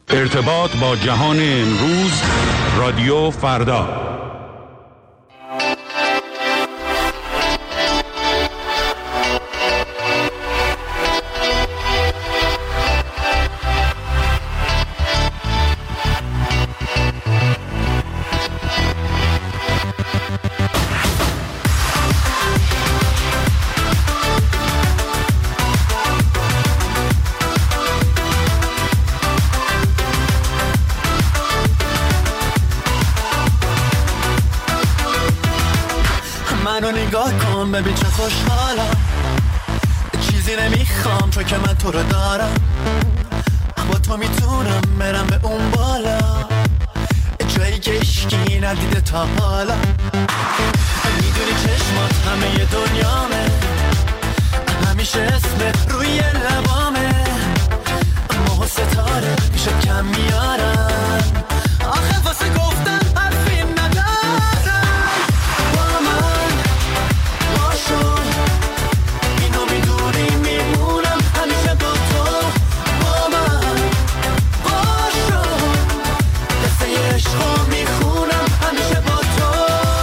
ارتباط با جهان امروز، رادیو فردا. منو نگاه کن ببین چه خوشحالم، چیزی نمیخوام چون که من تو رو دارم. با تو میتونم برم به اون بالا، جایی که عشقی ندیده تا حالا. میدونی چشمات همه دنیامه، همیشه اسمت روی لبامه. ماه و ستاره پیشت کم میارم، آخه واسه گفتن حرفی ندارم. با من باشو، اینو میدونی میمونم همیشه با تو. با من باشو، قصه عشقو میخونم همیشه با تو.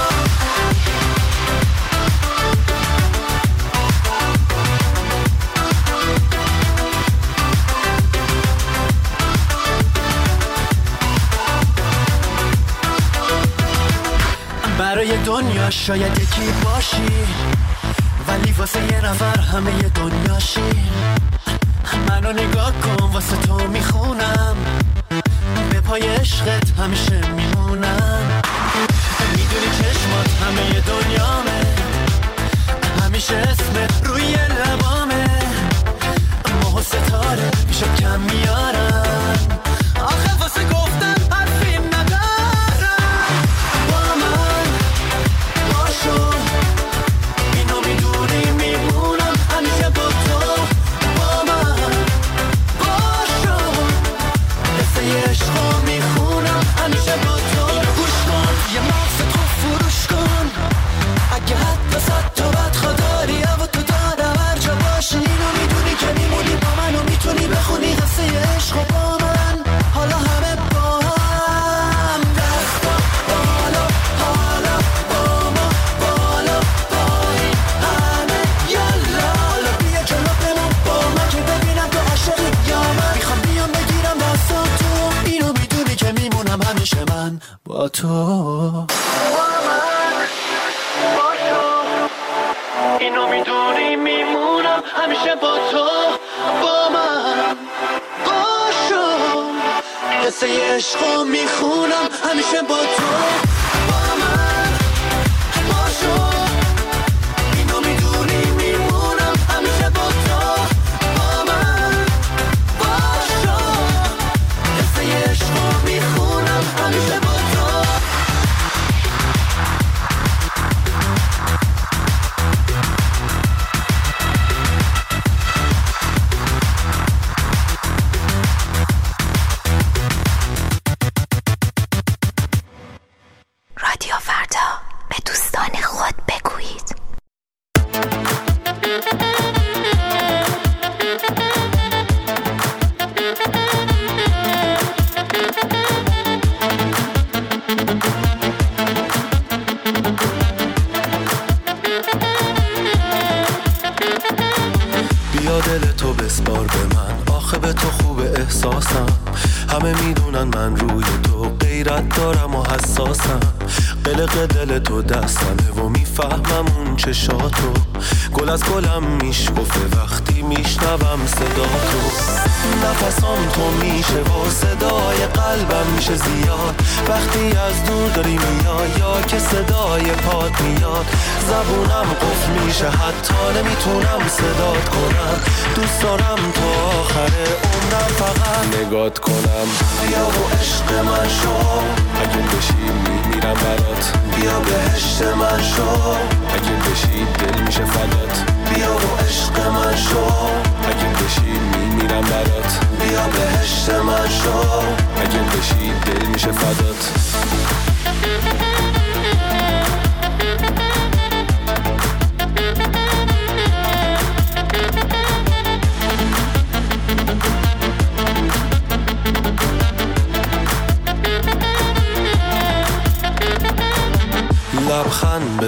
برای دنیا شاید یکی باشی، ولی واسه یه نفر همه ی دنیاشی. منو نگاه کن واسه تو میخونم، به پای عشقت همیشه میمونم. میدونی چشمات همه ی دنیامه، همیشه اسمت روی لبامه. ماه و ستاره پیشت کم میارم، آخه واسه گفتن حرفی ندارم. با من باشو، اینو میدونی میمونم همیشه با تو. با من باشو، قصه عشقو میخونم همیشه با تو. اینو گوش کن، یه مغزت رو فروش کن، اگه حتی صد تا بدخوا داری و تو دارم هر جا باشی. اینو میدونی که میمونی با من و میتونی بخونی قصه عشقو با من. حالا همه با هم دستا بالا، حالا با ما بالا پایین همه یالا. حالا بیا جلو بمون با من که ببینم تو عاشقی یا من. میخوام بیام بگیرم دستا تو، اینو میدونی که میمونم همیشه من با تو. اینو میدونی میمونم همیشه با تو. با من باشو، قصه عشقو میخونم همیشه با تو. با من باشو، اینو میدونی میمونم همیشه با تو. با من باشو، قصه عشقو میخونم همیشه با تو. رادیو فردا، به دوستان خود بگویید. بیا دل تو بسپار به من، آخه به تو خوب احساسم. همه میدونن من روی تو غیرت دارم و حساسم. قلق دل تو دستمه و میفهمم اون چشاتو. گل از گلم میشکفه وقتی میشنوم صدا تو. نفسام تو میشه و صدای قلبم میشه زیاد، وقتی از دور داری میای یا که صدای پات میاد. زبونم قفل میشه حتی نمیتونم صدات کنم. دوست دارم تا آخر عمرم فقط نگات کنم. بیا و عشق من شو، اگه بشی میمیرم برات. بیا بهشت من شو، اگه بشی دل میشه فدات. بیا و عشق من شو، اگه بشی میمیرم برات. بیا بهشت من شو، اگه بشی دل میشه فدات.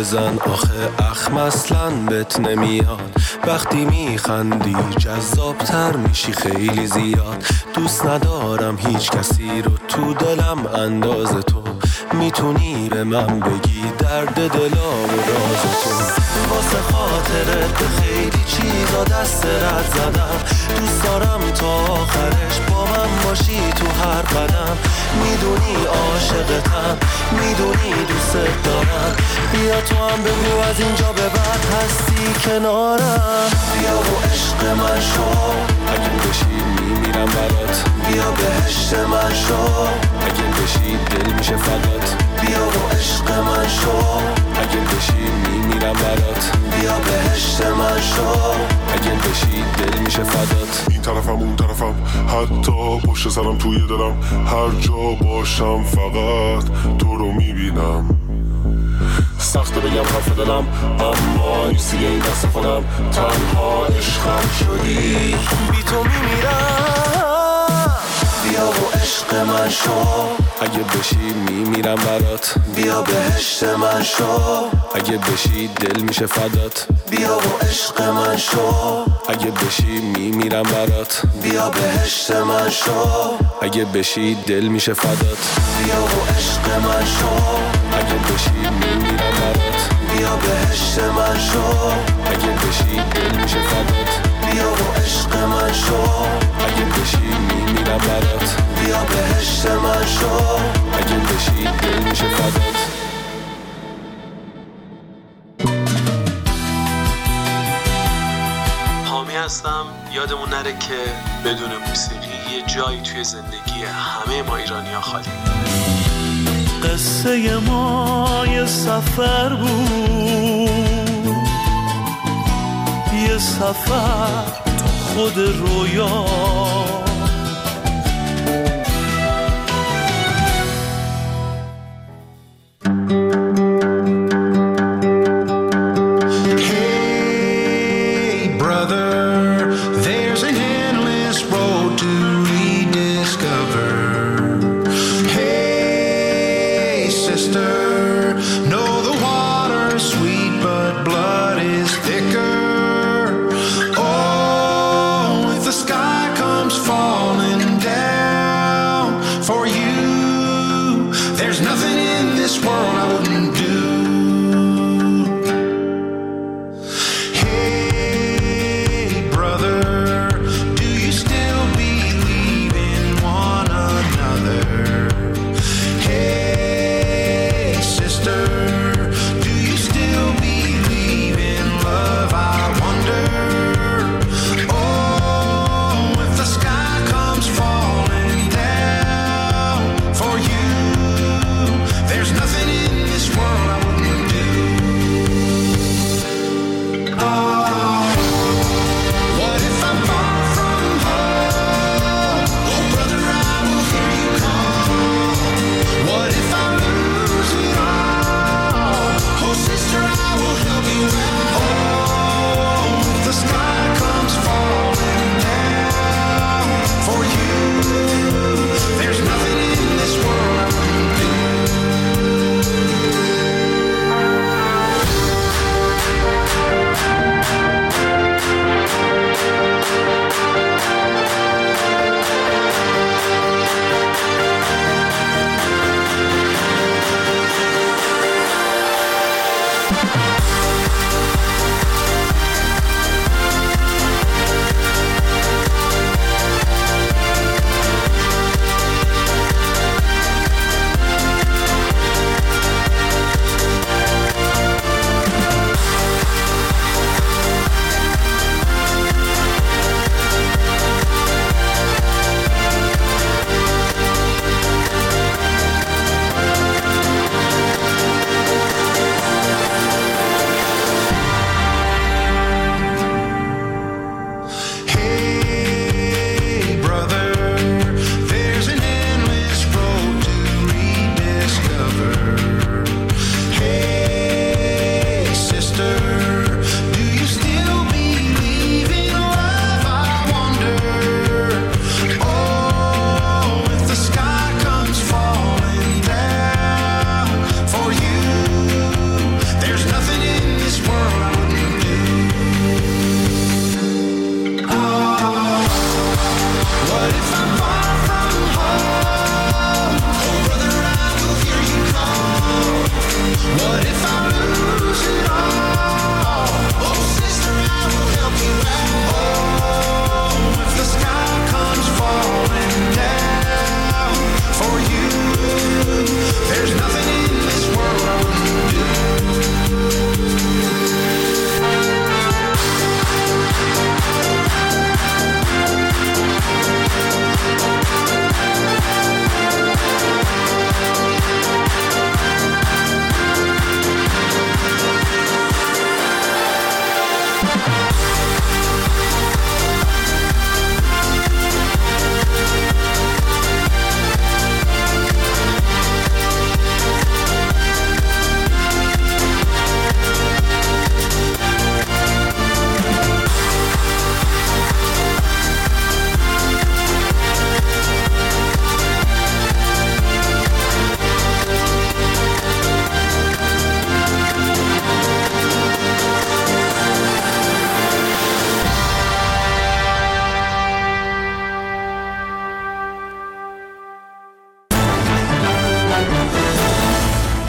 بزن آخه اخم اصلاً بهت نمیاد. وقتی میخندی جذابتر میشی خیلی زیاد. دوست ندارم هیچ کسی رو تو دلم انداز تو. میتونی به من بگی درد دلام و راز تو. واسه خاطرت به خیلی چیزا دست رد زدم. دوست دارم تا آخرش با من باشی تو هر قدم. میدونی عاشقتم، میدونی دوست دارم. بیا تو هم بگو از اینجا به بعد هستی کنارم. بیا و عشق من شو، اگه بشی میمیرم برات. بیا بهشت من شو، اگه بشی دل میشه فدات. بیا و عشق من شو، اگه بشی میمیرم برات. بیا بهشت من شو، اگه بشی دل میشه فدات. این طرفم اون طرفم، حتی پشت سرم توی دلم. هر جا باشم فقط تو رو میبینم. سخته بگم حرف دلم، اما نیستی این دست خودم. تنها عشقم شدی، بی تو میمیرم. بیا و عشق من شو، اگه بشی میمیرم برات. بیا بهشت من شو، اگه بشی دل میشه فدات. بیا و عشق من شو، اگه بشی میمیرم برات. بیا بهشت من شو، اگه بشی دل میشه فدات. بیا و عشق من شو، اگه بشی میمیرم برات. بیا بهشت من شو، اگه بشی دل میشه فدات. بیا و عشق من شو، اگه بشی میمیرم برات. بیا بهشت من شو، اگه بشی دل میشه فدات. حامی هستم. یادمون نره که بدون موسیقی یه جایی توی زندگی همه ما ایرانی‌ها خالی. قصه ما یه سفر بود، یه سفر تو خود رویا. Comes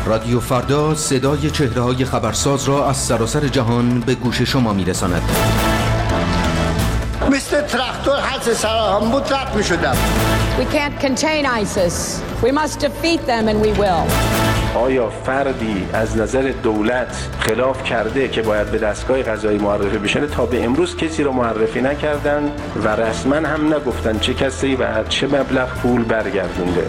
رادیو فردا صدای چهره‌های خبرساز را از سراسر جهان به گوش شما می‌رساند. مثل تراکتور حد سراهم بود رد می‌شدم. We can't contain ISIS. We must defeat them and we will. آیا فردی از نظر دولت خلاف کرده که باید به دستگاه قضایی معرفی بشه؟ تا به امروز کسی رو معرفی نکردن و رسما هم نگفتن چه کسی و چه مبلغ پول برگردونده.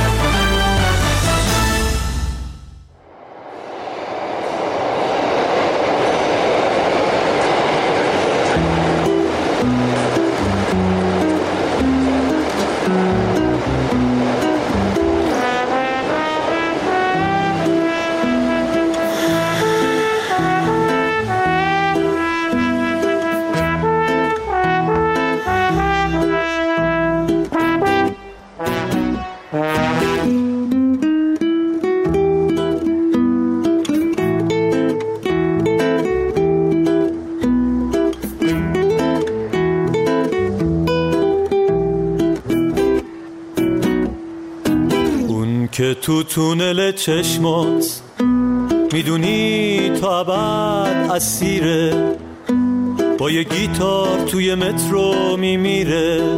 که تو تونل چشمات میدونی تا ابد اسیره، با یه گیتار توی مترو میمیره.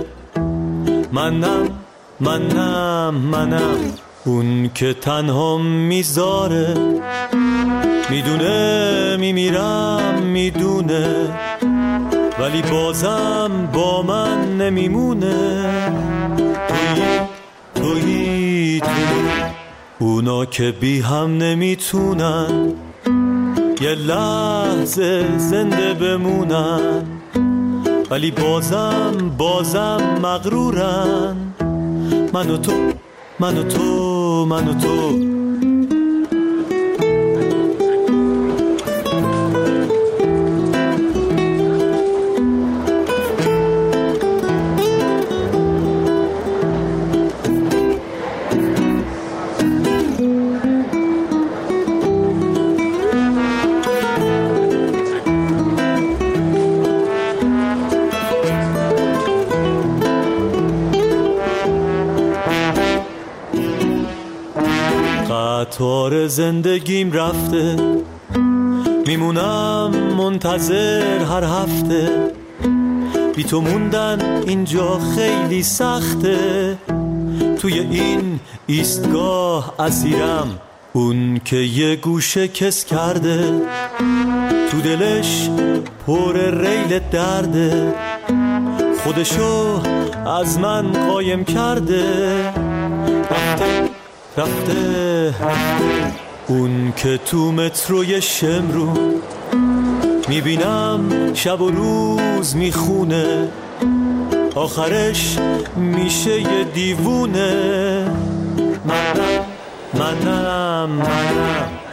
منم اون که تنها میذاره، میدونه میمیرم میدونه، ولی بازم با من نمیمونه. تویی اونا که بی هم نمیتونن یه لحظه زنده بمونن، ولی بازم مغرورن. من و تو قطار زندگیم رفته، میمونم منتظر هر هفته. بی تو موندن اینجا خیلی سخته، توی این ایستگاه اسیرم. اون که یه گوشه کس کرده، تو دلش پر ریل درده، خودشو از من قایم کرده. رفته اون که تو متروی شمرو میبینم شب و روز میخونه، آخرش میشه یه دیوونه. منم